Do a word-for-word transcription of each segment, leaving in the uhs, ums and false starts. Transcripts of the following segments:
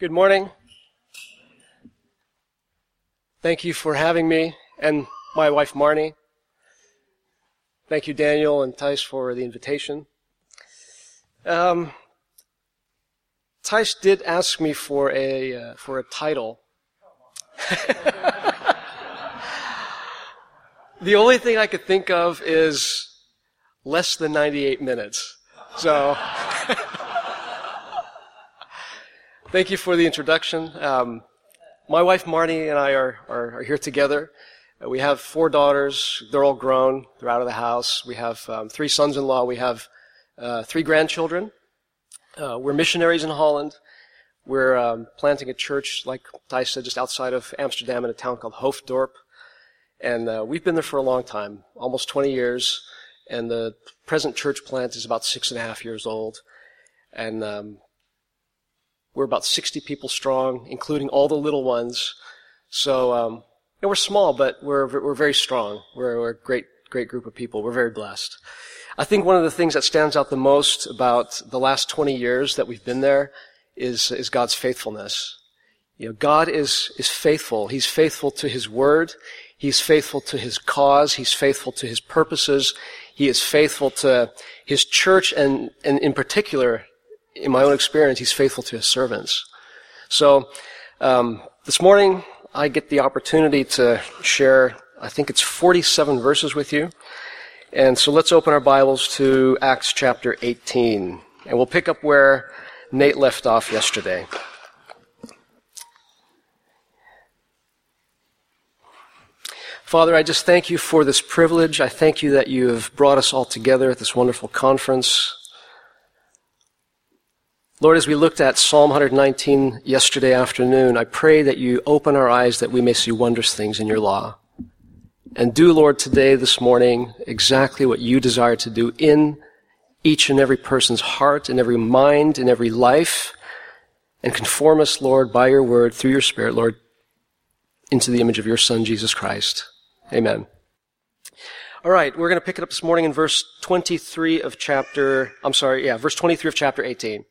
Good morning. Thank you for having me and my wife Marnie. Thank you, Daniel and Tice, for the invitation. Um, Tice did ask me for a uh, for a title. The only thing I could think of is less than ninety-eight minutes. So. Thank you for the introduction. Um, my wife Marnie and I are, are, are here together. Uh, we have four daughters. They're all grown. They're out of the house. We have um, three sons-in-law. We have uh, three grandchildren. Uh, we're missionaries in Holland. We're um, planting a church, like Thijs said, just outside of Amsterdam in a town called Hoofddorp. And uh, we've been there for a long time, almost twenty years. And the present church plant is about six and a half years old. And um, we're about sixty people strong, including all the little ones. So, um, you know, we're small, but we're we're very strong. We're, we're a great, great group of people. We're very blessed. I think one of the things that stands out the most about the last twenty years that we've been there is is God's faithfulness. You know, God is is faithful. He's faithful to His word. He's faithful to His cause. He's faithful to His purposes. He is faithful to His church, and and in particular, in my own experience, He's faithful to His servants. So, um, this morning, I get the opportunity to share, I think it's forty-seven verses with you. And so let's open our Bibles to Acts chapter eighteen. And we'll pick up where Nate left off yesterday. Father, I just thank you for this privilege. I thank you that you have brought us all together at this wonderful conference. Lord, as we looked at Psalm one nineteen yesterday afternoon, I pray that you open our eyes that we may see wondrous things in your law. And do, Lord, today, this morning, exactly what you desire to do in each and every person's heart, in every mind, in every life, and conform us, Lord, by your word, through your Spirit, Lord, into the image of your Son, Jesus Christ. Amen. All right, we're going to pick it up this morning in verse twenty-three of chapter, I'm sorry, yeah, verse twenty-three of chapter eighteen.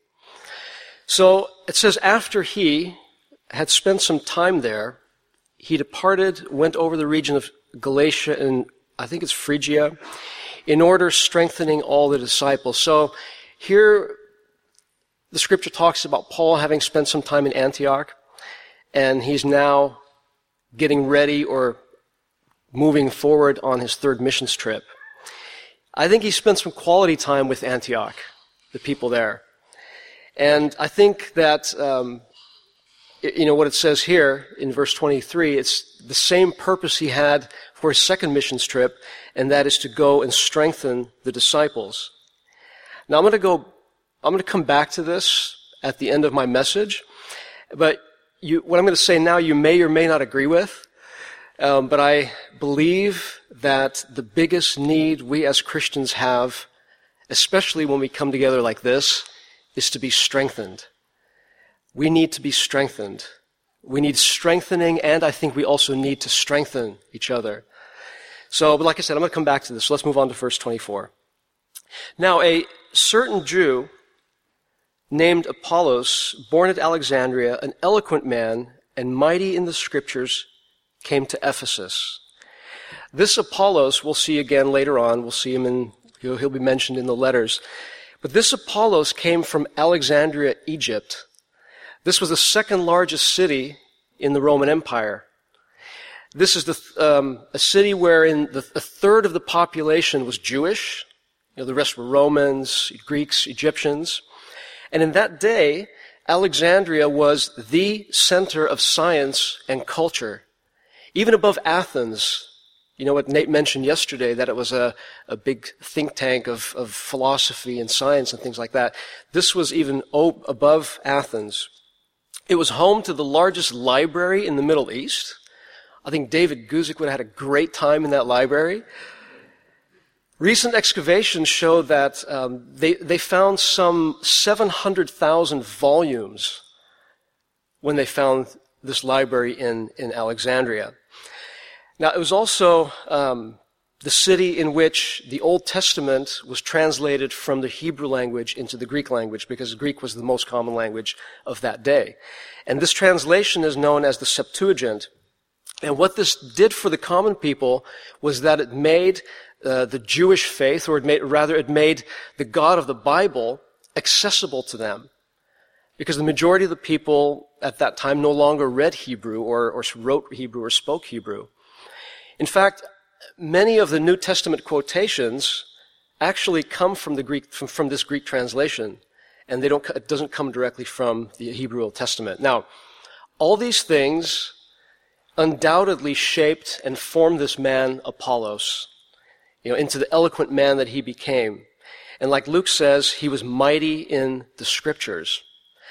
So it says, after he had spent some time there, he departed, went over the region of Galatia and I think it's Phrygia, in order strengthening all the disciples. So here the scripture talks about Paul having spent some time in Antioch, and he's now getting ready or moving forward on his third missions trip. I think he spent some quality time with Antioch, the people there. And I think that, um, you know, what it says here in verse twenty-three, it's the same purpose he had for his second missions trip, and that is to go and strengthen the disciples. Now I'm going to go, I'm going to come back to this at the end of my message, but you, what I'm going to say now you may or may not agree with, um, but I believe that the biggest need we as Christians have, especially when we come together like this, is to be strengthened. We need to be strengthened. We need strengthening, and I think we also need to strengthen each other. So, but like I said, I'm going to come back to this. So let's move on to verse twenty-four. Now, a certain Jew named Apollos, born at Alexandria, an eloquent man and mighty in the scriptures, came to Ephesus. This Apollos we'll see again later on. We'll see him in, he'll, he'll be mentioned in the letters. But this Apollos came from Alexandria, Egypt. This was the second largest city in the Roman Empire. This is the, um, a city wherein the, a third of the population was Jewish. You know, the rest were Romans, Greeks, Egyptians. And in that day, Alexandria was the center of science and culture. Even above Athens. You know what Nate mentioned yesterday, that it was a, a big think tank of, of philosophy and science and things like that. This was even o- above Athens. It was home to the largest library in the Middle East. I think David Guzik would have had a great time in that library. Recent excavations show that um, they, they found some seven hundred thousand volumes when they found this library in, in Alexandria. Now, it was also um, the city in which the Old Testament was translated from the Hebrew language into the Greek language, because Greek was the most common language of that day. And this translation is known as the Septuagint. And what this did for the common people was that it made uh, the Jewish faith, or it made, rather it made the God of the Bible accessible to them. Because the majority of the people at that time no longer read Hebrew or, or wrote Hebrew or spoke Hebrew. In fact, many of the New Testament quotations actually come from the Greek, from, from this Greek translation, and they don't, it doesn't come directly from the Hebrew Old Testament. Now, all these things undoubtedly shaped and formed this man, Apollos, you know, into the eloquent man that he became. And like Luke says, he was mighty in the scriptures.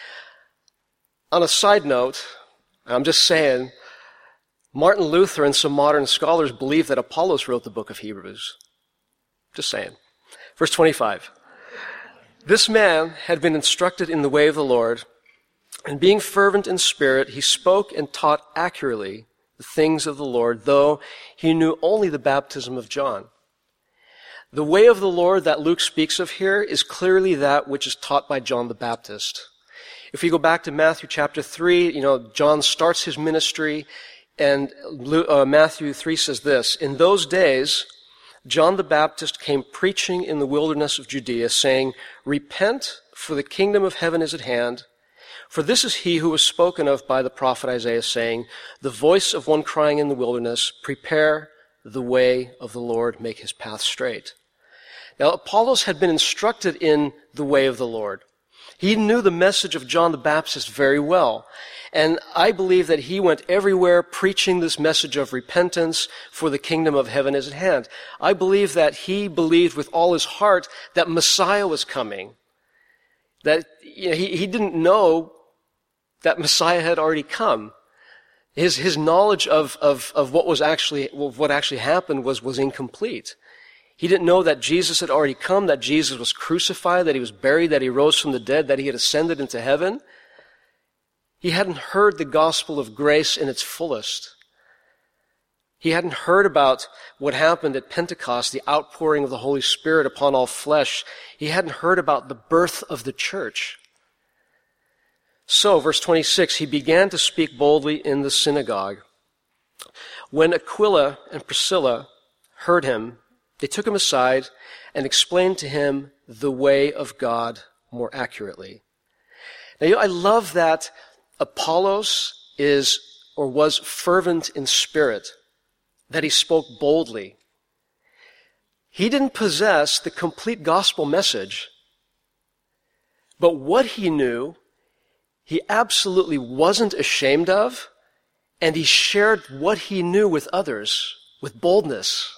On a side note, I'm just saying, Martin Luther and some modern scholars believe that Apollos wrote the book of Hebrews. Just saying. Verse twenty-five. This man had been instructed in the way of the Lord, and being fervent in spirit, he spoke and taught accurately the things of the Lord, though he knew only the baptism of John. The way of the Lord that Luke speaks of here is clearly that which is taught by John the Baptist. If we go back to Matthew chapter three, you know, John starts his ministry, and uh, Matthew three says this, "In those days, John the Baptist came preaching in the wilderness of Judea, saying, 'Repent, for the kingdom of heaven is at hand. For this is he who was spoken of by the prophet Isaiah, saying, the voice of one crying in the wilderness, prepare the way of the Lord, make his path straight.'" Now, Apollos had been instructed in the way of the Lord. He knew the message of John the Baptist very well. And I believe that he went everywhere preaching this message of repentance, for the kingdom of heaven is at hand. I believe that he believed with all his heart that Messiah was coming. That you know, he, he didn't know that Messiah had already come. His, his knowledge of, of, of what was actually, of what actually happened was, was incomplete. He didn't know that Jesus had already come, that Jesus was crucified, that he was buried, that he rose from the dead, that he had ascended into heaven. He hadn't heard the gospel of grace in its fullest. He hadn't heard about what happened at Pentecost, the outpouring of the Holy Spirit upon all flesh. He hadn't heard about the birth of the church. So, verse twenty-six, he began to speak boldly in the synagogue. When Aquila and Priscilla heard him, they took him aside and explained to him the way of God more accurately. Now, you know, I love that Apollos is or was fervent in spirit, that he spoke boldly. He didn't possess the complete gospel message, but what he knew, he absolutely wasn't ashamed of, and he shared what he knew with others with boldness.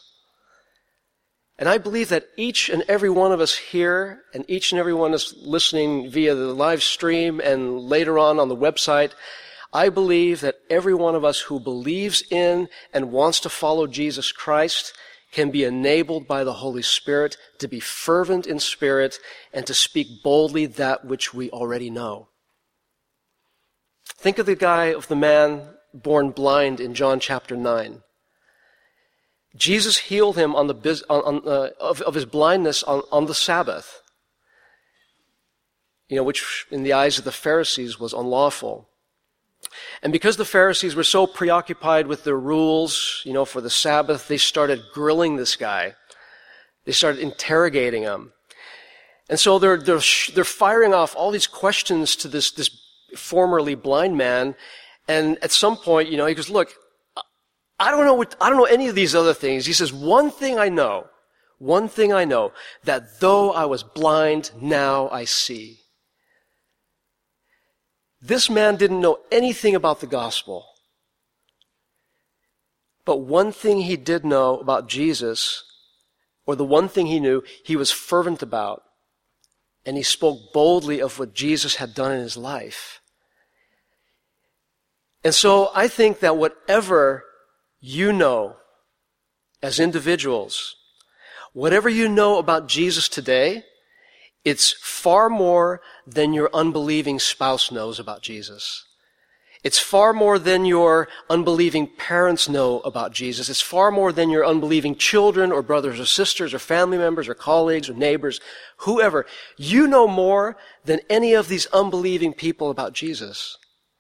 And I believe that each and every one of us here, and each and every one that's listening via the live stream and later on on the website, I believe that every one of us who believes in and wants to follow Jesus Christ can be enabled by the Holy Spirit to be fervent in spirit and to speak boldly that which we already know. Think of the guy, of the man born blind in John chapter nine. Jesus healed him on the on, on, uh, of, of his blindness on, on the Sabbath, you know, which in the eyes of the Pharisees was unlawful. And because the Pharisees were so preoccupied with their rules, you know, for the Sabbath, they started grilling this guy. They started interrogating him. And so they're, they're, they're firing off all these questions to this, this formerly blind man. And at some point, you know, he goes, look, I don't know what, I don't know any of these other things. He says, one thing I know, one thing I know, that though I was blind, now I see. This man didn't know anything about the gospel. But one thing he did know about Jesus, or the one thing he knew, he was fervent about. And he spoke boldly of what Jesus had done in his life. And so I think that whatever you know as individuals, whatever you know about Jesus today, it's far more than your unbelieving spouse knows about Jesus. It's far more than your unbelieving parents know about Jesus. It's far more than your unbelieving children or brothers or sisters or family members or colleagues or neighbors, whoever. You know more than any of these unbelieving people about Jesus.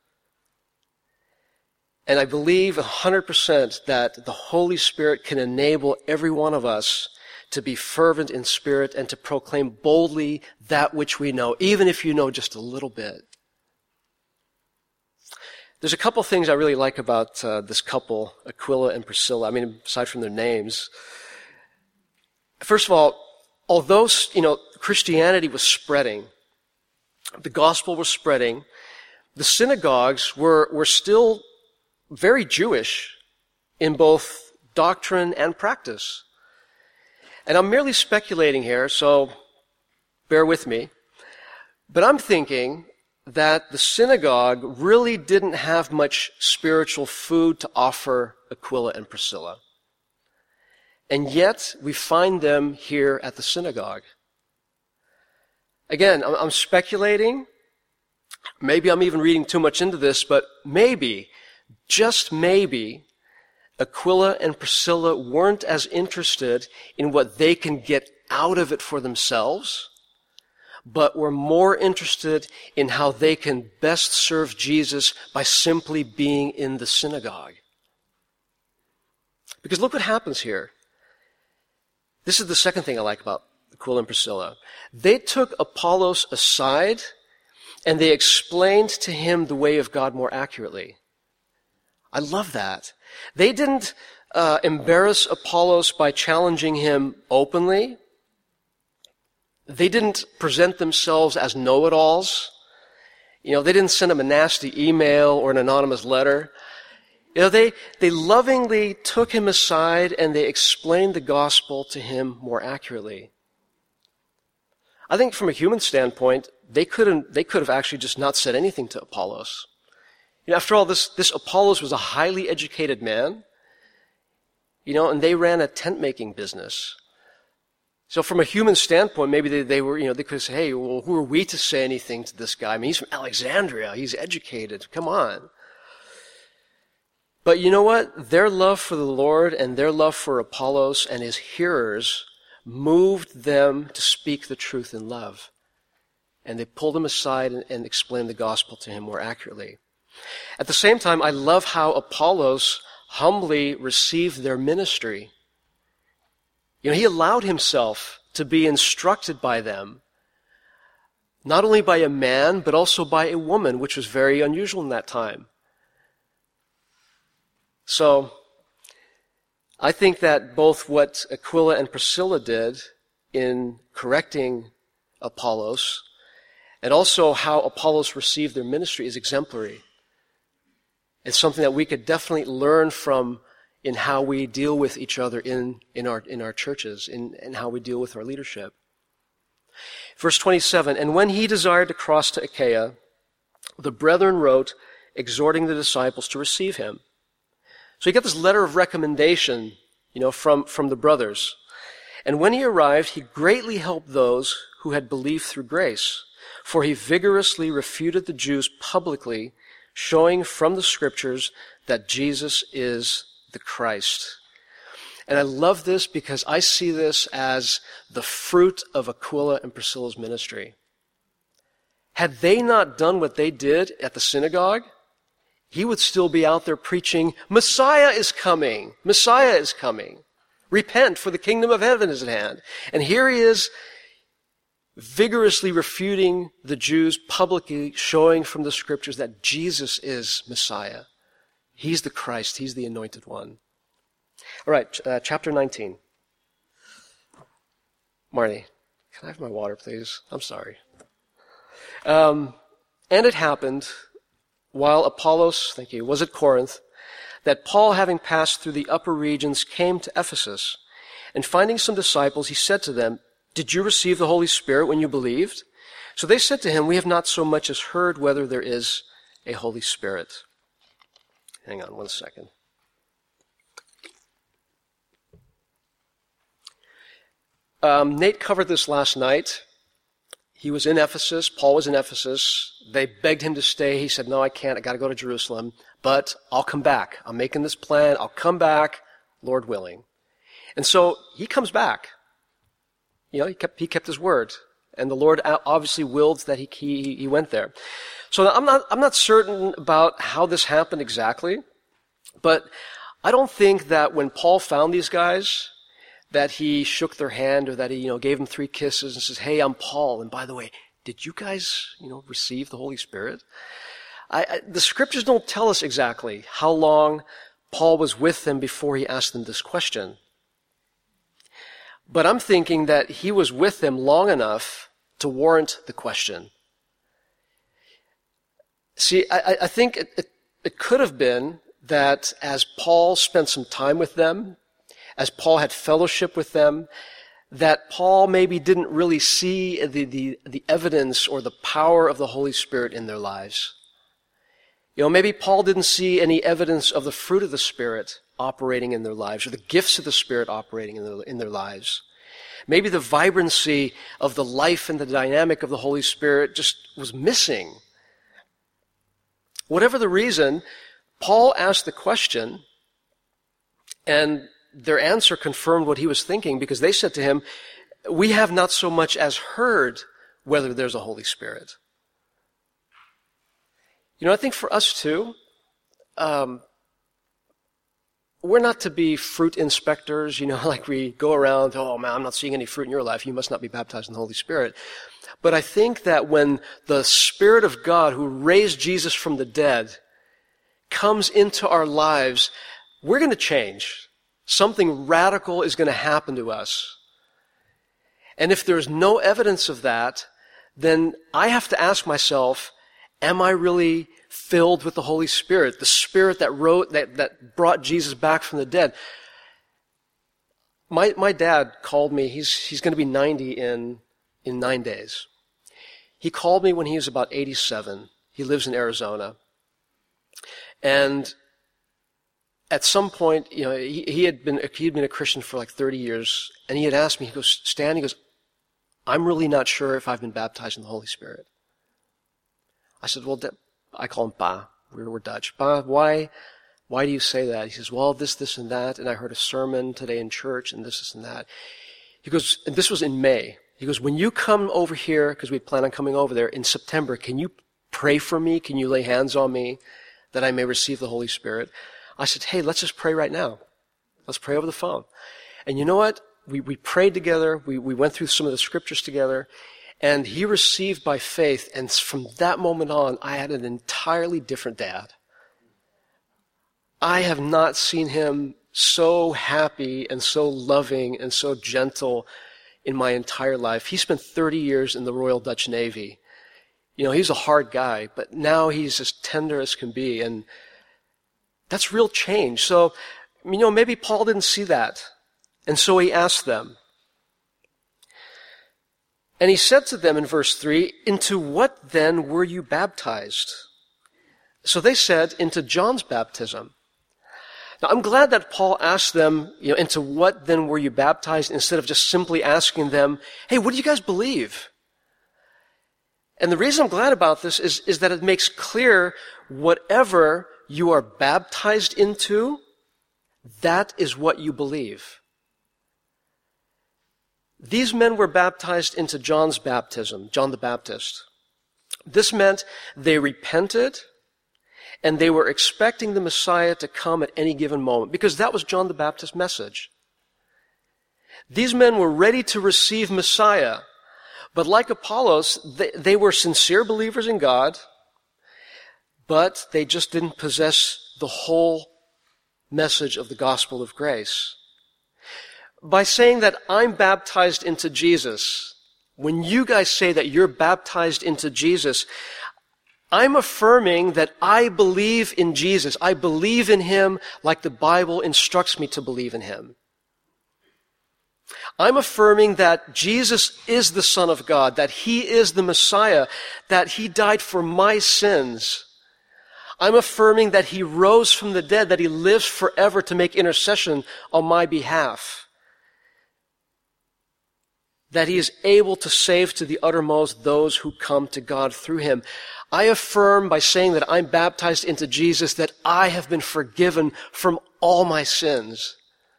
And I believe one hundred percent that the Holy Spirit can enable every one of us to be fervent in spirit and to proclaim boldly that which we know, even if you know just a little bit. There's a couple things I really like about uh, this couple, Aquila and Priscilla. I mean, aside from their names. First of all, although, you know, Christianity was spreading, the gospel was spreading, the synagogues were, were still very Jewish in both doctrine and practice. And I'm merely speculating here, so bear with me. But I'm thinking that the synagogue really didn't have much spiritual food to offer Aquila and Priscilla. And yet, we find them here at the synagogue. Again, I'm speculating. Maybe I'm even reading too much into this, but maybe, just maybe, Aquila and Priscilla weren't as interested in what they can get out of it for themselves, but were more interested in how they can best serve Jesus by simply being in the synagogue. Because look what happens here. This is the second thing I like about Aquila and Priscilla. They took Apollos aside and they explained to him the way of God more accurately. I love that. They didn't uh, embarrass Apollos by challenging him openly. They didn't present themselves as know-it-alls. You know, they didn't send him a nasty email or an anonymous letter. You know, they, they lovingly took him aside and they explained the gospel to him more accurately. I think from a human standpoint, they couldn't, they could have actually just not said anything to Apollos. You know, after all, this, this Apollos was a highly educated man, you know, and they ran a tent-making business. So from a human standpoint, maybe they, they were, you know, they could say, hey, well, who are we to say anything to this guy? I mean, he's from Alexandria. He's educated. Come on. But you know what? Their love for the Lord and their love for Apollos and his hearers moved them to speak the truth in love. And they pulled him aside and, and explained the gospel to him more accurately. At the same time, I love how Apollos humbly received their ministry. You know, he allowed himself to be instructed by them, not only by a man, but also by a woman, which was very unusual in that time. So, I think that both what Aquila and Priscilla did in correcting Apollos, and also how Apollos received their ministry is exemplary. It's something that we could definitely learn from in how we deal with each other in, in our, in our churches, in, in how we deal with our leadership. Verse twenty-seven, and when he desired to cross to Achaia, the brethren wrote, exhorting the disciples to receive him. So he got this letter of recommendation, you know, from, from the brothers. And when he arrived, he greatly helped those who had believed through grace, for he vigorously refuted the Jews publicly, showing from the scriptures that Jesus is the Christ. And I love this because I see this as the fruit of Aquila and Priscilla's ministry. Had they not done what they did at the synagogue, he would still be out there preaching, Messiah is coming, Messiah is coming. Repent, for the kingdom of heaven is at hand. And here he is vigorously refuting the Jews, publicly showing from the scriptures that Jesus is Messiah. He's the Christ. He's the anointed one. All right, uh, chapter nineteen. Marnie, can I have my water, please? I'm sorry. Um, and it happened, while Apollos, thank you, was at Corinth, that Paul, having passed through the upper regions, came to Ephesus. And finding some disciples, he said to them, did you receive the Holy Spirit when you believed? So they said to him, we have not so much as heard whether there is a Holy Spirit. Hang on one second. Um, Nate covered this last night. He was in Ephesus. Paul was in Ephesus. They begged him to stay. He said, no, I can't. I got to go to Jerusalem. But I'll come back. I'm making this plan. I'll come back, Lord willing. And so he comes back. You know, he kept, he kept his word. And the Lord obviously willed that he, he, he went there. So I'm not, I'm not certain about how this happened exactly. But I don't think that when Paul found these guys, that he shook their hand or that he, you know, gave them three kisses and says, hey, I'm Paul. And by the way, did you guys, you know, receive the Holy Spirit? I, I, the scriptures don't tell us exactly how long Paul was with them before he asked them this question. But I'm thinking that he was with them long enough to warrant the question. See, I, I think it, it, it could have been that as Paul spent some time with them, as Paul had fellowship with them, that Paul maybe didn't really see the, the, the evidence or the power of the Holy Spirit in their lives. You know, maybe Paul didn't see any evidence of the fruit of the Spirit operating in their lives, or the gifts of the Spirit operating in their, in their lives. Maybe the vibrancy of the life and the dynamic of the Holy Spirit just was missing. Whatever the reason, Paul asked the question, and their answer confirmed what he was thinking, because they said to him, we have not so much as heard whether there's a Holy Spirit. You know, I think for us too, um, we're not to be fruit inspectors, you know, like we go around, oh man, I'm not seeing any fruit in your life, you must not be baptized in the Holy Spirit. But I think that when the Spirit of God, who raised Jesus from the dead, comes into our lives, we're going to change. Something radical is going to happen to us. And if there's no evidence of that, then I have to ask myself, am I really filled with the Holy Spirit? The Spirit that wrote, that, that brought Jesus back from the dead. My, my dad called me, he's, he's going to be ninety in, in nine days. He called me when he was about eighty-seven. He lives in Arizona. And at some point, you know, he, he had been, he had been a Christian for like thirty years, and he had asked me, he goes, Stan, he goes, I'm really not sure if I've been baptized in the Holy Spirit. I said, well, I call him Pa. We're, we're Dutch. Pa, why, why do you say that? He says, well, this, this, and that, and I heard a sermon today in church, and this, this, and that. He goes, and this was in May. He goes, when you come over here, because we plan on coming over there in September, can you pray for me? Can you lay hands on me that I may receive the Holy Spirit? I said, hey, let's just pray right now. Let's pray over the phone. And you know what? We, we prayed together. We, we went through some of the scriptures together. And he received by faith. And from that moment on, I had an entirely different dad. I have not seen him so happy and so loving and so gentle in my entire life. He spent thirty years in the Royal Dutch Navy. You know, he's a hard guy, but now he's as tender as can be. And that's real change. So, you know, maybe Paul didn't see that. And so he asked them. And he said to them in verse three, into what then were you baptized? So they said, into John's baptism. Now, I'm glad that Paul asked them, you know, into what then were you baptized, instead of just simply asking them, hey, what do you guys believe? And the reason I'm glad about this is, is that it makes clear whatever you are baptized into, that is what you believe. These men were baptized into John's baptism, John the Baptist. This meant they repented, and they were expecting the Messiah to come at any given moment, because that was John the Baptist's message. These men were ready to receive Messiah, but like Apollos, they, they were sincere believers in God, but they just didn't possess the whole message of the gospel of grace. By saying that I'm baptized into Jesus, when you guys say that you're baptized into Jesus, I'm affirming that I believe in Jesus. I believe in him like the Bible instructs me to believe in him. I'm affirming that Jesus is the Son of God, that he is the Messiah, that he died for my sins. I'm affirming that he rose from the dead, that he lives forever to make intercession on my behalf. that he is able to save to the uttermost those who come to God through him. I affirm by saying that I'm baptized into Jesus that I have been forgiven from all my sins.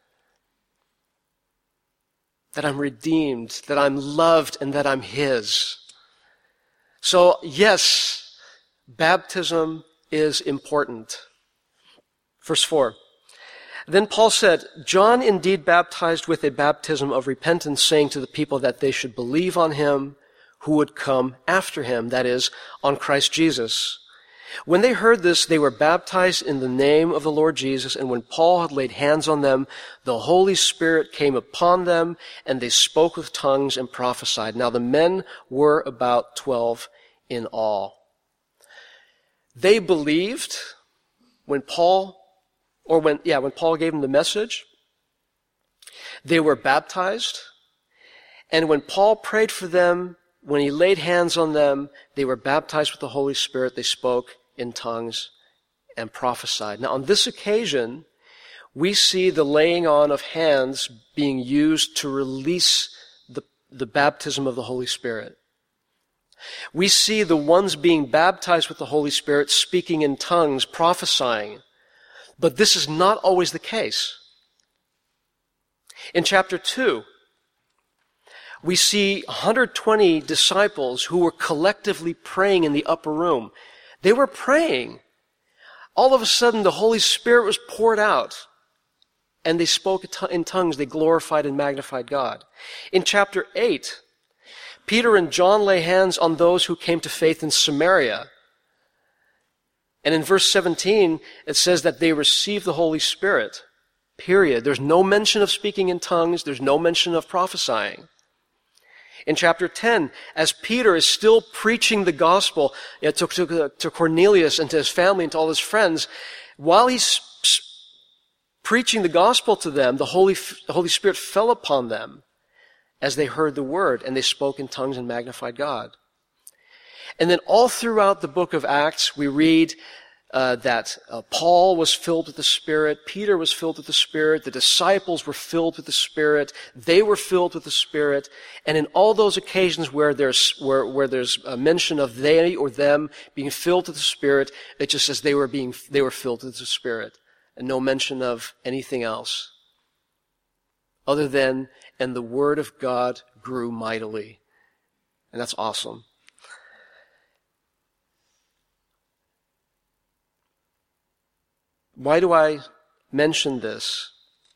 That I'm redeemed, that I'm loved, and that I'm his. So, yes, baptism is important. Verse four. Then Paul said, John indeed baptized with a baptism of repentance, saying to the people that they should believe on him who would come after him, that is, on Christ Jesus. When they heard this, they were baptized in the name of the Lord Jesus, and when Paul had laid hands on them, the Holy Spirit came upon them, and they spoke with tongues and prophesied. Now the men were about twelve in all. They believed when Paul Or when, yeah, when Paul gave them the message, they were baptized. And when Paul prayed for them, when he laid hands on them, they were baptized with the Holy Spirit. They spoke in tongues and prophesied. Now, on this occasion, we see the laying on of hands being used to release the, the baptism of the Holy Spirit. We see the ones being baptized with the Holy Spirit speaking in tongues, prophesying. But this is not always the case. In chapter two, we see one hundred twenty disciples who were collectively praying in the upper room. They were praying. All of a sudden, the Holy Spirit was poured out, and they spoke in tongues. They glorified and magnified God. In chapter eight, Peter and John lay hands on those who came to faith in Samaria. And in verse seventeen, it says that they received the Holy Spirit. Period. There's no mention of speaking in tongues. There's no mention of prophesying. In chapter ten, as Peter is still preaching the gospel you know, to, to, to Cornelius and to his family and to all his friends, while he's preaching the gospel to them, the Holy, the Holy Spirit fell upon them as they heard the word, and they spoke in tongues and magnified God. And then all throughout the book of Acts, we read uh, that uh, Paul was filled with the Spirit, Peter was filled with the Spirit, the disciples were filled with the Spirit, they were filled with the Spirit, and in all those occasions where there's where, where there's a mention of they or them being filled with the Spirit, it just says they were being they were filled with the Spirit, and no mention of anything else, other than and the word of God grew mightily, and that's awesome. Why do I mention this?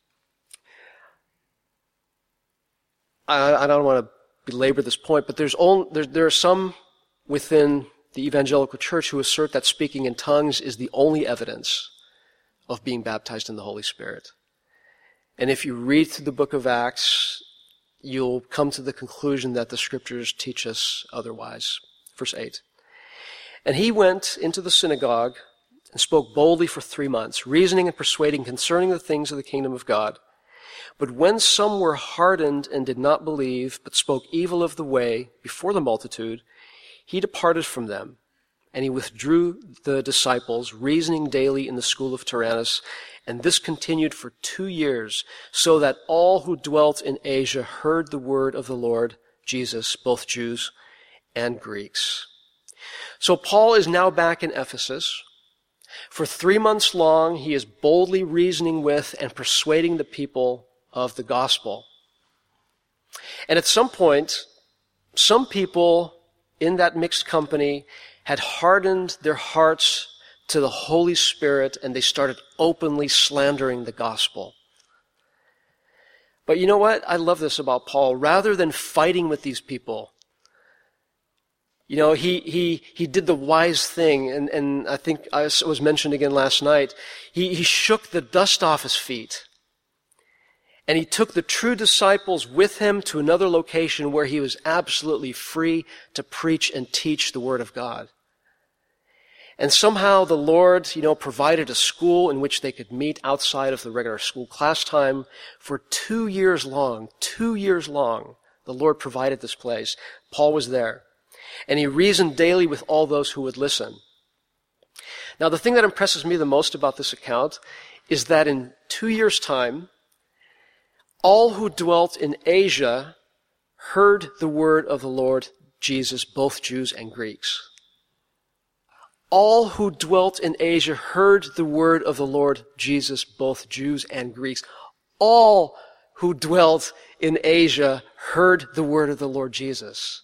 I, I don't want to belabor this point, but there's only, there, there are some within the evangelical church who assert that speaking in tongues is the only evidence of being baptized in the Holy Spirit. And if you read through the book of Acts, you'll come to the conclusion that the scriptures teach us otherwise. Verse eight. And he went into the synagogue and spoke boldly for three months, reasoning and persuading concerning the things of the kingdom of God. But when some were hardened and did not believe, but spoke evil of the way before the multitude, he departed from them, and he withdrew the disciples, reasoning daily in the school of Tyrannus. And this continued for two years, so that all who dwelt in Asia heard the word of the Lord Jesus, both Jews and Greeks. So Paul is now back in Ephesus. For three months long, he is boldly reasoning with and persuading the people of the gospel. And at some point, some people in that mixed company had hardened their hearts to the Holy Spirit, and they started openly slandering the gospel. But you know what? I love this about Paul. Rather than fighting with these people, You know, he, he, he did the wise thing, and, and I think it was mentioned again last night. He, he shook the dust off his feet. And he took the true disciples with him to another location where he was absolutely free to preach and teach the Word of God. And somehow the Lord, you know, provided a school in which they could meet outside of the regular school class time for two years long. Two years long, the Lord provided this place. Paul was there. And he reasoned daily with all those who would listen. Now, the thing that impresses me the most about this account is that in two years' time, all who dwelt in Asia heard the word of the Lord Jesus, both Jews and Greeks. All who dwelt in Asia heard the word of the Lord Jesus, both Jews and Greeks. All who dwelt in Asia heard the word of the Lord Jesus.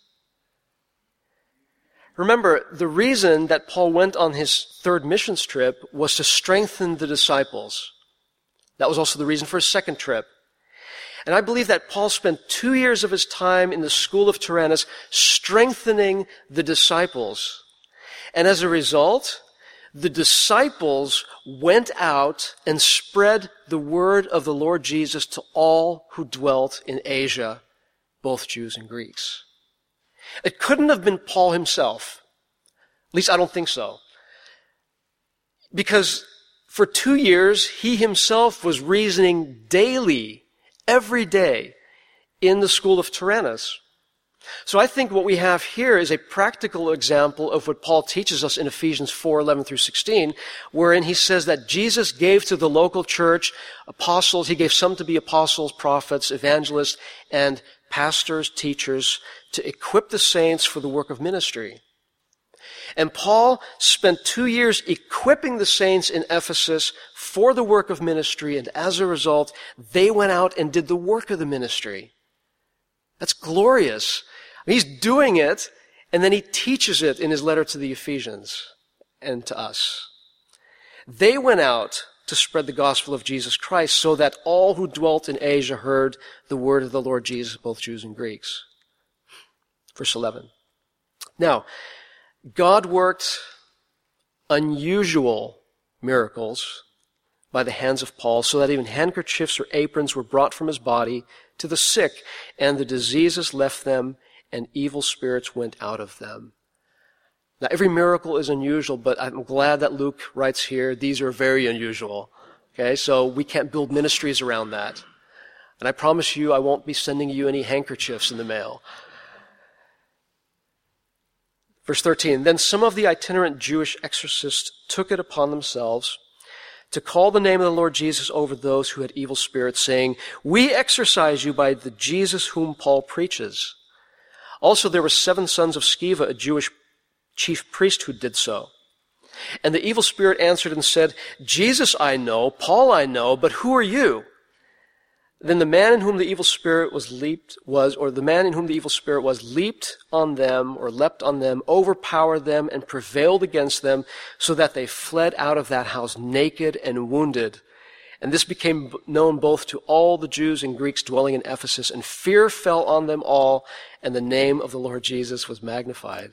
Remember, the reason that Paul went on his third missions trip was to strengthen the disciples. That was also the reason for his second trip. And I believe that Paul spent two years of his time in the school of Tyrannus strengthening the disciples. And as a result, the disciples went out and spread the word of the Lord Jesus to all who dwelt in Asia, both Jews and Greeks. It couldn't have been Paul himself. At least I don't think so. Because for two years, he himself was reasoning daily, every day, in the school of Tyrannus. So I think what we have here is a practical example of what Paul teaches us in Ephesians four, eleven through sixteen, wherein he says that Jesus gave to the local church apostles, he gave some to be apostles, prophets, evangelists, and pastors, teachers, to equip the saints for the work of ministry. And Paul spent two years equipping the saints in Ephesus for the work of ministry, and as a result, they went out and did the work of the ministry. That's glorious. He's doing it, and then he teaches it in his letter to the Ephesians and to us. They went out to spread the gospel of Jesus Christ so that all who dwelt in Asia heard the word of the Lord Jesus, both Jews and Greeks. Verse eleven. Now, God worked unusual miracles by the hands of Paul so that even handkerchiefs or aprons were brought from his body to the sick, and the diseases left them, and evil spirits went out of them. Now, every miracle is unusual, but I'm glad that Luke writes here, these are very unusual. Okay, so we can't build ministries around that. And I promise you, I won't be sending you any handkerchiefs in the mail. Verse thirteen, then some of the itinerant Jewish exorcists took it upon themselves to call the name of the Lord Jesus over those who had evil spirits, saying, we exorcise you by the Jesus whom Paul preaches. Also there were seven sons of Sceva, a Jewish chief priest, who did so. And the evil spirit answered and said, Jesus I know, Paul I know, but who are you? Then the man in whom the evil spirit was leaped was, or the man in whom the evil spirit was leaped on them, or leapt on them, overpowered them, and prevailed against them, so that they fled out of that house naked and wounded. And this became known both to all the Jews and Greeks dwelling in Ephesus, and fear fell on them all, and the name of the Lord Jesus was magnified.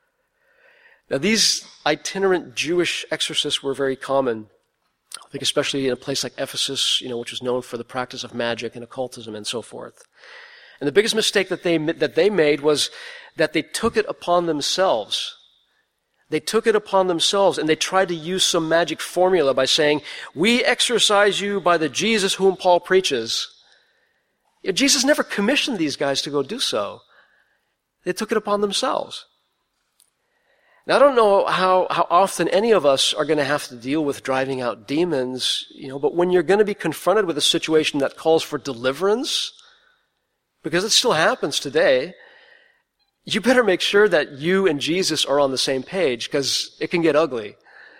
Now these itinerant Jewish exorcists were very common. I think especially in a place like Ephesus, you know, which was known for the practice of magic and occultism and so forth. And the biggest mistake that they, that they made was that they took it upon themselves. They took it upon themselves and they tried to use some magic formula by saying, we exorcise you by the Jesus whom Paul preaches. You know, Jesus never commissioned these guys to go do so. They took it upon themselves. Now, I don't know how, how often any of us are going to have to deal with driving out demons, you know, but when you're going to be confronted with a situation that calls for deliverance, because it still happens today, you better make sure that you and Jesus are on the same page, because it can get ugly.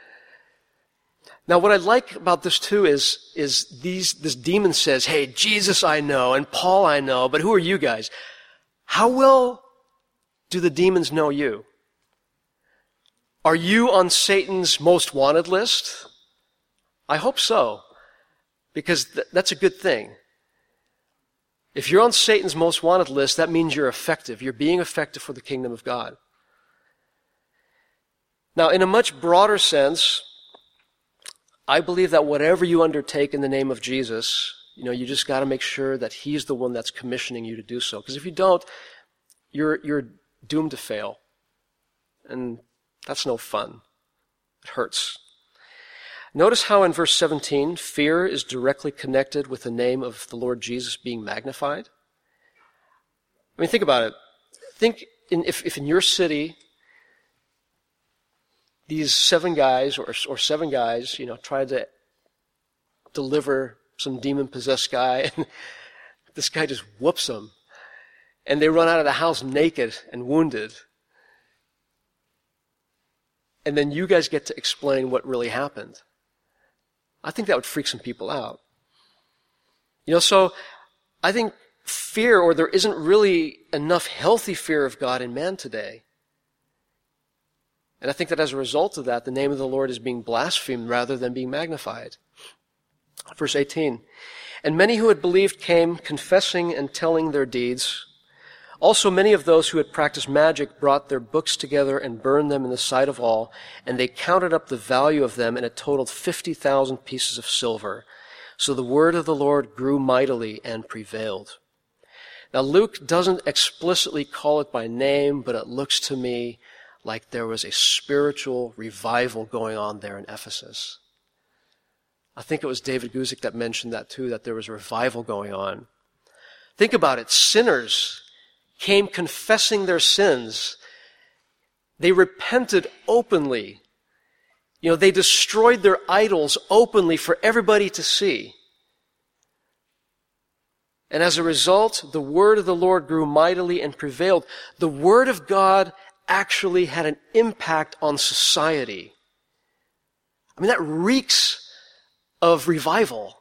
Now, what I like about this too is, is these, this demon says, hey, Jesus I know, and Paul I know, but who are you guys? How well do the demons know you? Are you on Satan's most wanted list? I hope so, because th- that's a good thing. If you're on Satan's most wanted list, that means you're effective. You're being effective for the kingdom of God. Now, in a much broader sense, I believe that whatever you undertake in the name of Jesus, you know, you just got to make sure that He's the one that's commissioning you to do so. Because if you don't, you're you're doomed to fail. And that's no fun. It hurts. Notice how in verse seventeen, fear is directly connected with the name of the Lord Jesus being magnified. I mean, think about it. Think in, if, if in your city, these seven guys or, or seven guys, you know, tried to deliver some demon-possessed guy, and this guy just whoops them. and they run out of the house naked and wounded. And then you guys get to explain what really happened. I think that would freak some people out. You know, so I think fear, or there isn't really enough healthy fear of God in man today. And I think that as a result of that, the name of the Lord is being blasphemed rather than being magnified. Verse eighteen. And many who had believed came, confessing and telling their deeds. Also many of those who had practiced magic brought their books together and burned them in the sight of all, and they counted up the value of them, and it totaled fifty thousand pieces of silver. So the word of the Lord grew mightily and prevailed. Now Luke doesn't explicitly call it by name, but it looks to me like there was a spiritual revival going on there in Ephesus. I think it was David Guzik that mentioned that too, that there was a revival going on. Think about it. Sinners came confessing their sins. They repented openly. You know, they destroyed their idols openly for everybody to see. And as a result, the word of the Lord grew mightily and prevailed. The word of God actually had an impact on society. I mean, that reeks of revival.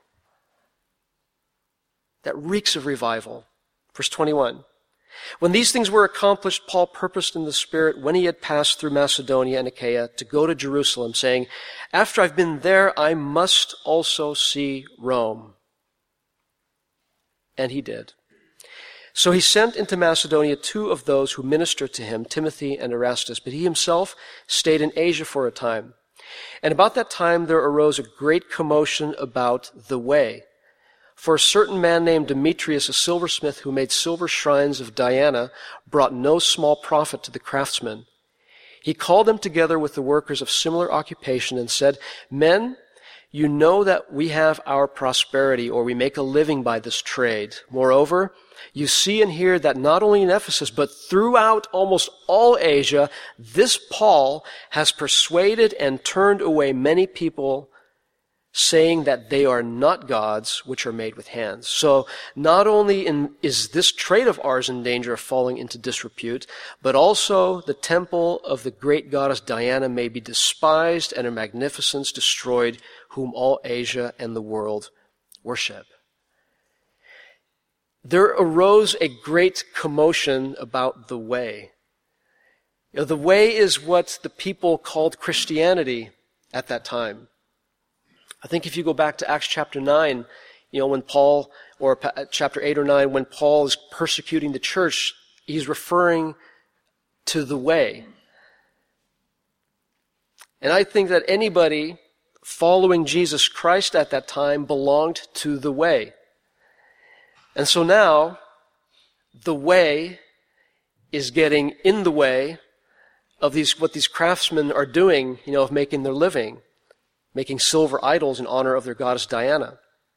That reeks of revival. Verse twenty-one. When these things were accomplished, Paul purposed in the Spirit, when he had passed through Macedonia and Achaia, to go to Jerusalem, saying, after I've been there, I must also see Rome. And he did. So he sent into Macedonia two of those who ministered to him, Timothy and Erastus, but he himself stayed in Asia for a time. And about that time there arose a great commotion about the way. For a certain man named Demetrius, a silversmith who made silver shrines of Diana, brought no small profit to the craftsmen. He called them together with the workers of similar occupation and said, men, you know that we have our prosperity, or we make a living by this trade. Moreover, you see and hear that not only in Ephesus, but throughout almost all Asia, this Paul has persuaded and turned away many people, saying that they are not gods which are made with hands. So not only in, is this trade of ours in danger of falling into disrepute, but also the temple of the great goddess Diana may be despised and her magnificence destroyed, whom all Asia and the world worship. There arose a great commotion about the way. You know, the way is what the people called Christianity at that time. I think if you go back to Acts chapter nine, you know, when Paul, or chapter eight or nine, when Paul is persecuting the church, he's referring to the way. And I think that anybody following Jesus Christ at that time belonged to the way. And so now, the way is getting in the way of these, what these craftsmen are doing, you know, of making their living, making silver idols in honor of their goddess Diana.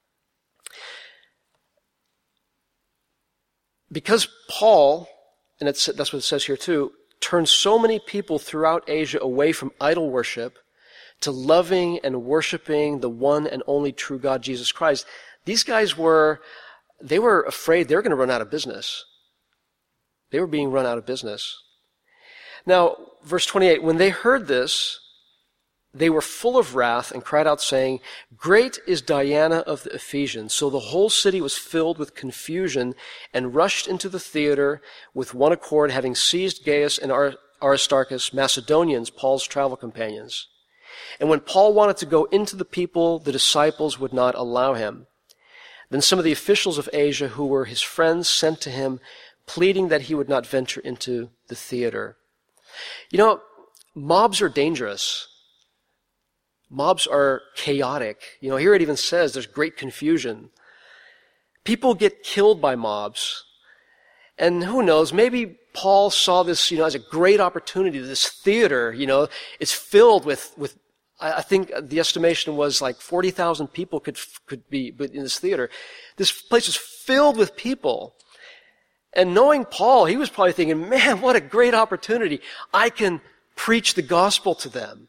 Because Paul, and it's, that's what it says here too, turned so many people throughout Asia away from idol worship to loving and worshiping the one and only true God, Jesus Christ, these guys were, they were afraid they were going to run out of business. They were being run out of business. Now, verse twenty-eight, when they heard this, they were full of wrath and cried out, saying, great is Diana of the Ephesians. So the whole city was filled with confusion and rushed into the theater with one accord, having seized Gaius and Aristarchus, Macedonians, Paul's travel companions. And when Paul wanted to go into the people, the disciples would not allow him. Then some of the officials of Asia who were his friends sent to him, pleading that he would not venture into the theater. You know, mobs are dangerous. Mobs are chaotic. You know, here it even says there's great confusion. People get killed by mobs. And who knows, maybe Paul saw this, you know, as a great opportunity. This theater, you know, it's filled with, with, I think the estimation was like forty thousand people could, could be in this theater. This place is filled with people. And knowing Paul, he was probably thinking, man, what a great opportunity. I can preach the gospel to them.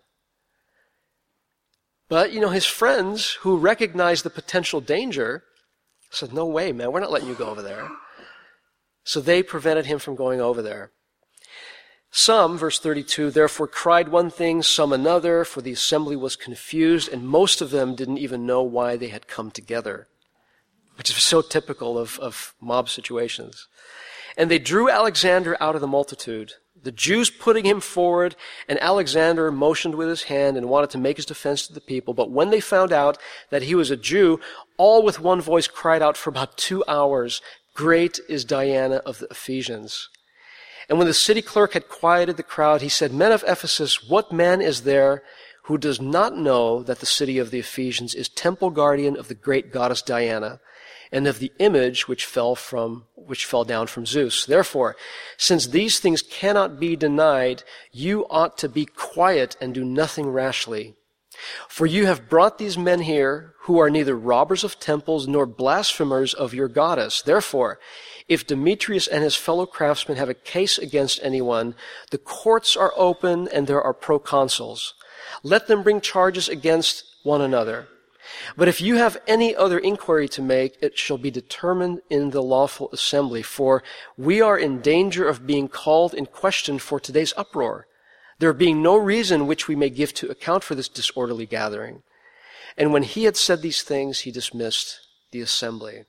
But, you know, his friends who recognized the potential danger said, no way, man, we're not letting you go over there. So they prevented him from going over there. Some, verse thirty-two, therefore cried one thing, some another, for the assembly was confused, and most of them didn't even know why they had come together, which is so typical of, of mob situations. And they drew Alexander out of the multitude, the Jews putting him forward, and Alexander motioned with his hand and wanted to make his defense to the people. But when they found out that he was a Jew, all with one voice cried out for about two hours, "Great is Diana of the Ephesians." And when the city clerk had quieted the crowd, he said, "Men of Ephesus, what man is there who does not know that the city of the Ephesians is temple guardian of the great goddess Diana, and of the image which fell from, which fell down from Zeus? Therefore, since these things cannot be denied, you ought to be quiet and do nothing rashly. For you have brought these men here who are neither robbers of temples nor blasphemers of your goddess. Therefore, if Demetrius and his fellow craftsmen have a case against anyone, the courts are open and there are proconsuls. Let them bring charges against one another. But if you have any other inquiry to make, it shall be determined in the lawful assembly, for we are in danger of being called in question for today's uproar, there being no reason which we may give to account for this disorderly gathering." And when he had said these things, he dismissed the assembly.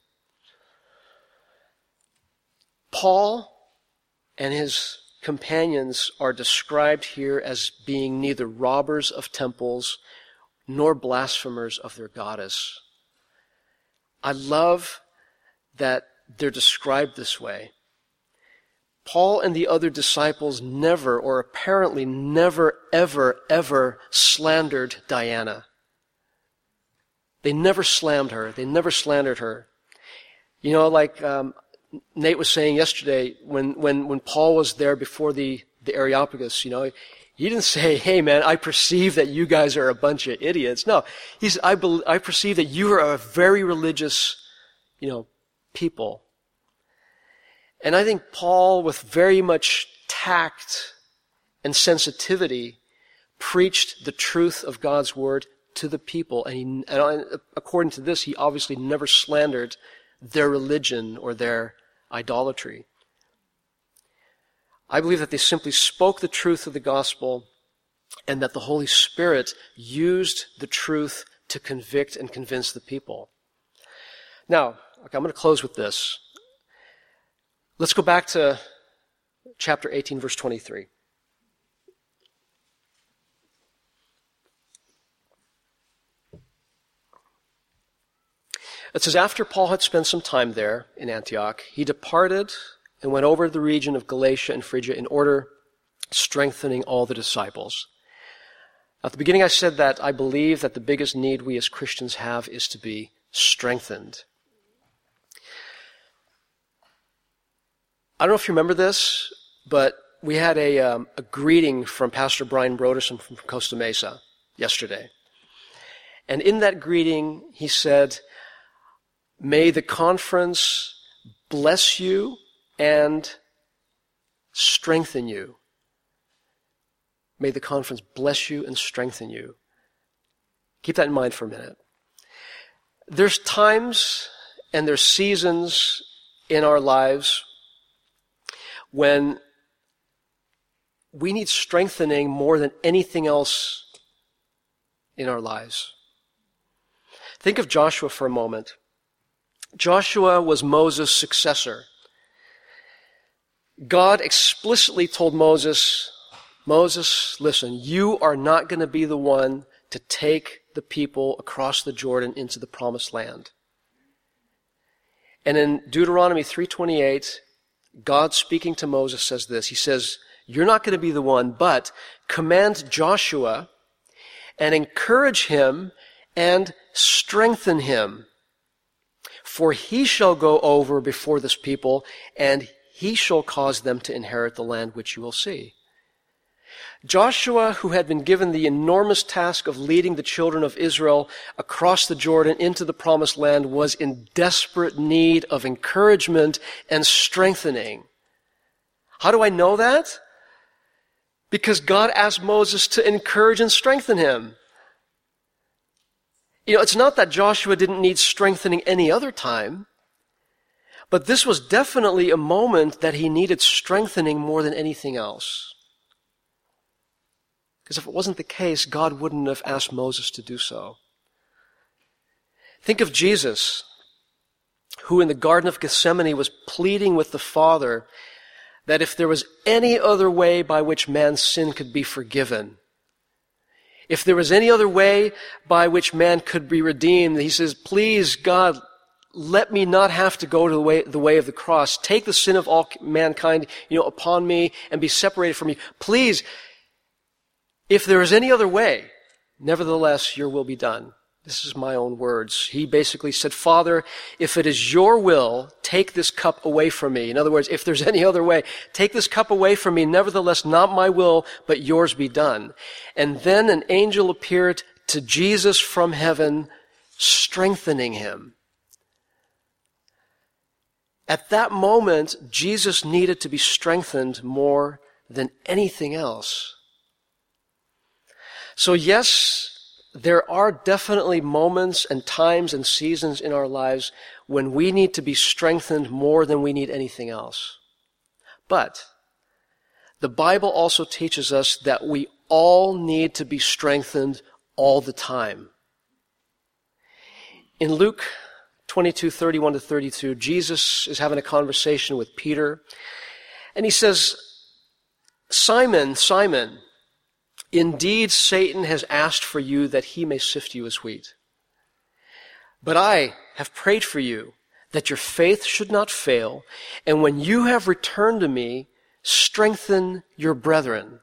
Paul and his companions are described here as being neither robbers of temples nor blasphemers of their goddess. I love that they're described this way. Paul and the other disciples never, or apparently never, ever, ever slandered Diana. They never slammed her. They never slandered her. You know, like um, Nate was saying yesterday, when, when, when Paul was there before the, the Areopagus, you know, he didn't say, "Hey man, I perceive that you guys are a bunch of idiots." No, he said, I, be- I perceive that you are a very religious, you know, people. And I think Paul, with very much tact and sensitivity, preached the truth of God's word to the people. And, he, and according to this, he obviously never slandered their religion or their idolatry. I believe that they simply spoke the truth of the gospel, and that the Holy Spirit used the truth to convict and convince the people. Now, okay, I'm going to close with this. Let's go back to chapter eighteen, verse twenty-three. It says, "After Paul had spent some time there in Antioch, he departed and went over the region of Galatia and Phrygia in order strengthening all the disciples." At the beginning I said that I believe that the biggest need we as Christians have is to be strengthened. I don't know if you remember this, but we had a, um, a greeting from Pastor Brian Broderson from Costa Mesa yesterday. And in that greeting, he said, "May the conference bless you and strengthen you." May the conference bless you and strengthen you. Keep that in mind for a minute. There's times and there's seasons in our lives when we need strengthening more than anything else in our lives. Think of Joshua for a moment. Joshua was Moses' successor. God explicitly told Moses, "Moses, listen, you are not going to be the one to take the people across the Jordan into the promised land." And in Deuteronomy three twenty-eight, God speaking to Moses says this. He says, "You're not going to be the one, but command Joshua and encourage him and strengthen him. For he shall go over before this people, and he shall cause them to inherit the land which you will see." Joshua, who had been given the enormous task of leading the children of Israel across the Jordan into the promised land, was in desperate need of encouragement and strengthening. How do I know that? Because God asked Moses to encourage and strengthen him. You know, it's not that Joshua didn't need strengthening any other time, But this was definitely a moment that he needed strengthening more than anything else. Because if it wasn't the case, God wouldn't have asked Moses to do so. Think of Jesus, who in the Garden of Gethsemane was pleading with the Father that if there was any other way by which man's sin could be forgiven, if there was any other way by which man could be redeemed, he says, please, God, let me not have to go to the way, the way of the cross. Take the sin of all mankind, you know, upon me and be separated from you. Please, if there is any other way, nevertheless, your will be done. This is my own words. He basically said, Father, if it is your will, take this cup away from me. In other words, if there's any other way, take this cup away from me. Nevertheless, not my will, but yours be done. And then an angel appeared to Jesus from heaven, strengthening him. At that moment, Jesus needed to be strengthened more than anything else. So yes, there are definitely moments and times and seasons in our lives when we need to be strengthened more than we need anything else. But the Bible also teaches us that we all need to be strengthened all the time. In Luke twenty-two, thirty-one to thirty-two, Jesus is having a conversation with Peter, and he says, Simon, Simon, indeed Satan has asked for you that he may sift you as wheat. But I have prayed for you that your faith should not fail, and when you have returned to me, strengthen your brethren.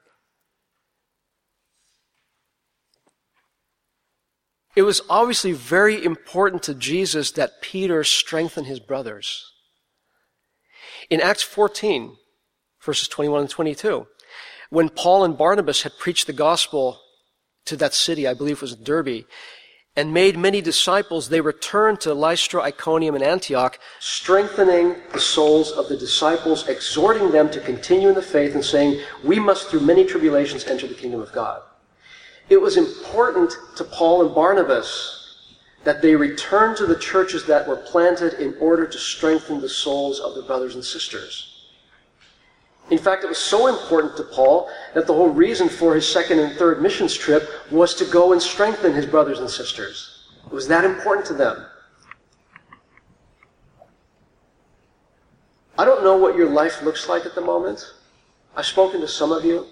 It was obviously very important to Jesus that Peter strengthen his brothers. In Acts fourteen, verses twenty-one and twenty-two, when Paul and Barnabas had preached the gospel to that city, I believe it was Derbe, and made many disciples, they returned to Lystra, Iconium, and Antioch, strengthening the souls of the disciples, exhorting them to continue in the faith, and saying, we must through many tribulations enter the kingdom of God. It was important to Paul and Barnabas that they returned to the churches that were planted in order to strengthen the souls of the brothers and sisters. In fact, it was so important to Paul that the whole reason for his second and third missions trip was to go and strengthen his brothers and sisters. It was that important to them. I don't know what your life looks like at the moment. I've spoken to some of you.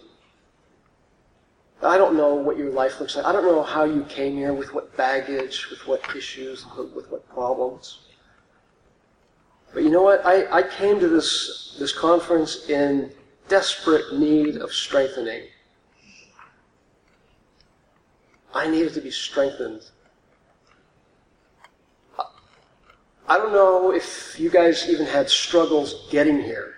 I don't know what your life looks like. I don't know how you came here, with what baggage, with what issues, with what problems. But you know what? I, I came to this, this conference in desperate need of strengthening. I needed to be strengthened. I don't know if you guys even had struggles getting here.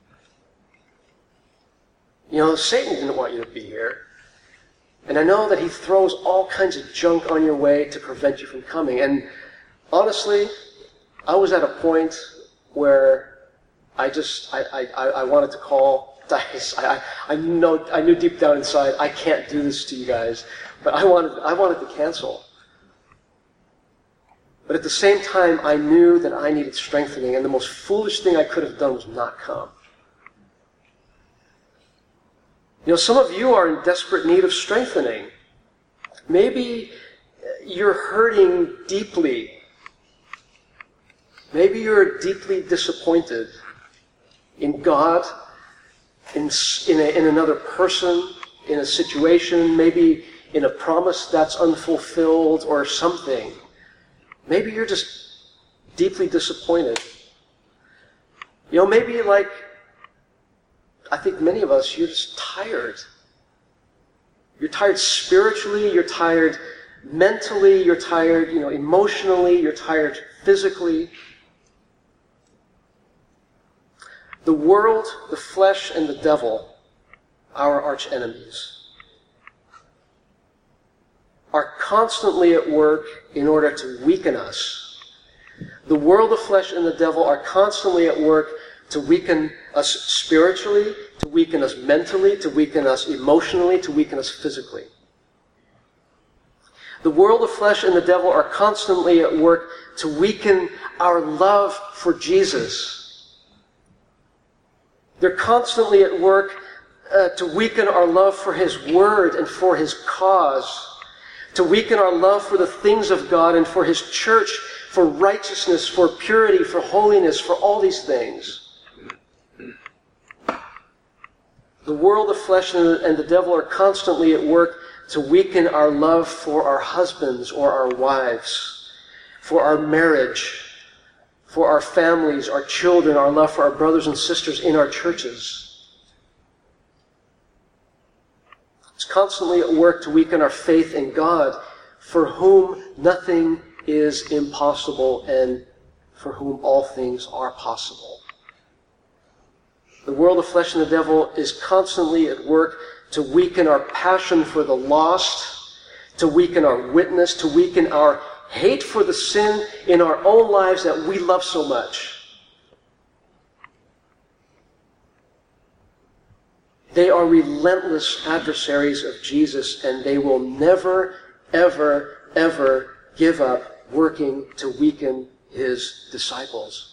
You know, Satan didn't want you to be here. And I know that he throws all kinds of junk on your way to prevent you from coming. And honestly, I was at a point where I just, I, I, I wanted to call Dice. I, I, know, I knew deep down inside, I can't do this to you guys. But I wanted, I wanted to cancel. But at the same time, I knew that I needed strengthening, and the most foolish thing I could have done was not come. You know, some of you are in desperate need of strengthening. Maybe you're hurting deeply. Maybe you're deeply disappointed in God, in, in, a, in another person, in a situation, maybe in a promise that's unfulfilled or something. Maybe you're just deeply disappointed. You know, maybe like, I think many of us, you're just tired. You're tired spiritually, you're tired mentally, you're tired, you know, emotionally, you're tired physically. The world, the flesh, and the devil, our arch enemies, are constantly at work in order to weaken us. The world, the flesh, and the devil are constantly at work to weaken us spiritually, to weaken us mentally, to weaken us emotionally, to weaken us physically. The world, the flesh, and the devil are constantly at work to weaken our love for Jesus. They're constantly at work uh, to weaken our love for His Word and for His cause, to weaken our love for the things of God and for His church, for righteousness, for purity, for holiness, for all these things. The world, the flesh, and the devil are constantly at work to weaken our love for our husbands or our wives, for our marriage, for our families, our children, our love for our brothers and sisters in our churches. It's constantly at work to weaken our faith in God, for whom nothing is impossible and for whom all things are possible. The world, the flesh, and the devil is constantly at work to weaken our passion for the lost, to weaken our witness, to weaken our hate for the sin in our own lives that we love so much. They are relentless adversaries of Jesus, and they will never, ever, ever give up working to weaken His disciples.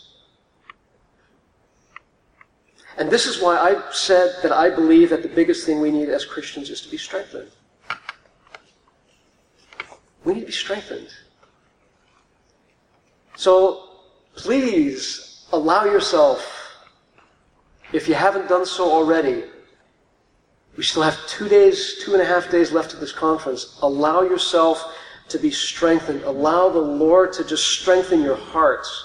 And this is why I said that I believe that the biggest thing we need as Christians is to be strengthened. We need to be strengthened. So please allow yourself, if you haven't done so already, we still have two days, two and a half days left of this conference. Allow yourself to be strengthened. Allow the Lord to just strengthen your hearts.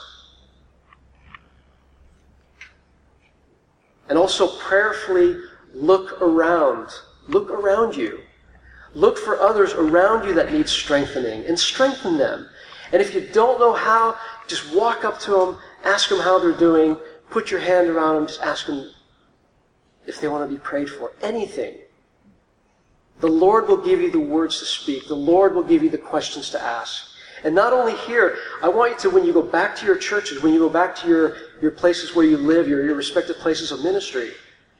And also prayerfully look around. Look around you. Look for others around you that need strengthening and strengthen them. And if you don't know how, just walk up to them, ask them how they're doing, put your hand around them, just ask them if they want to be prayed for. Anything. The Lord will give you the words to speak. The Lord will give you the questions to ask. And not only here, I want you to, when you go back to your churches, when you go back to your, your places where you live, your, your respective places of ministry,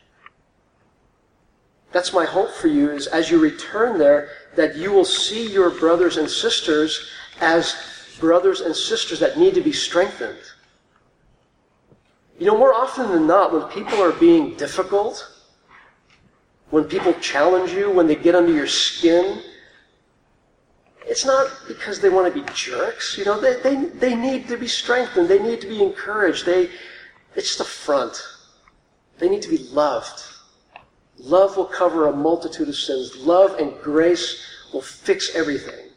that's my hope for you, is as you return there, that you will see your brothers and sisters as brothers and sisters that need to be strengthened. You know, more often than not, when people are being difficult, when people challenge you, when they get under your skin, it's not because they want to be jerks. You know, they, they, they need to be strengthened. They need to be encouraged. They, it's the front. They need to be loved. Love will cover a multitude of sins. Love and grace will fix everything.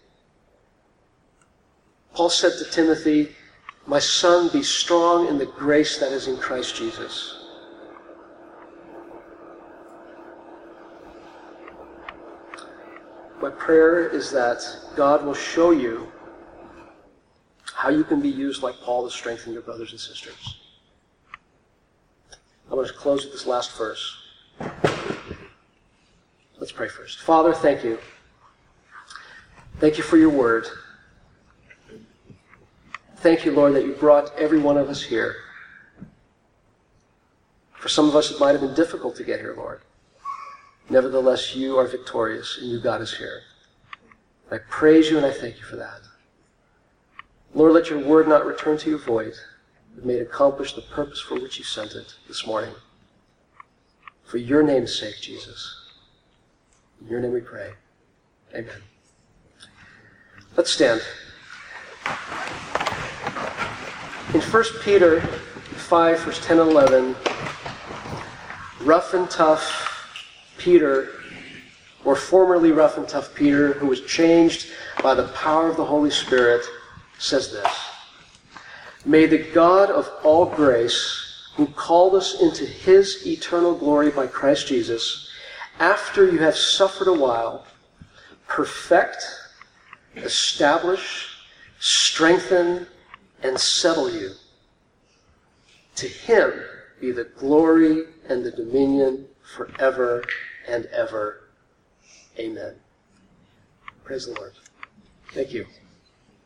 Paul said to Timothy, "My son, be strong in the grace that is in Christ Jesus." My prayer is that God will show you how you can be used like Paul to strengthen your brothers and sisters. I'm going to close with this last verse. Let's pray first. Father, thank you. Thank you for your word. Thank you, Lord, that you brought every one of us here. For some of us, it might have been difficult to get here, Lord. Nevertheless, you are victorious, and you got us here. I praise you, and I thank you for that. Lord, let your word not return to you void, but may it accomplish the purpose for which you sent it this morning. For your name's sake, Jesus. In your name we pray. Amen. Let's stand. In First Peter five, verse ten and eleven, rough and tough Peter, or formerly rough and tough Peter, who was changed by the power of the Holy Spirit, says this: "May the God of all grace, who called us into his eternal glory by Christ Jesus, after you have suffered a while, perfect, establish, strengthen, and settle you. To him be the glory and the dominion forever and ever. Amen." Praise the Lord. Thank you.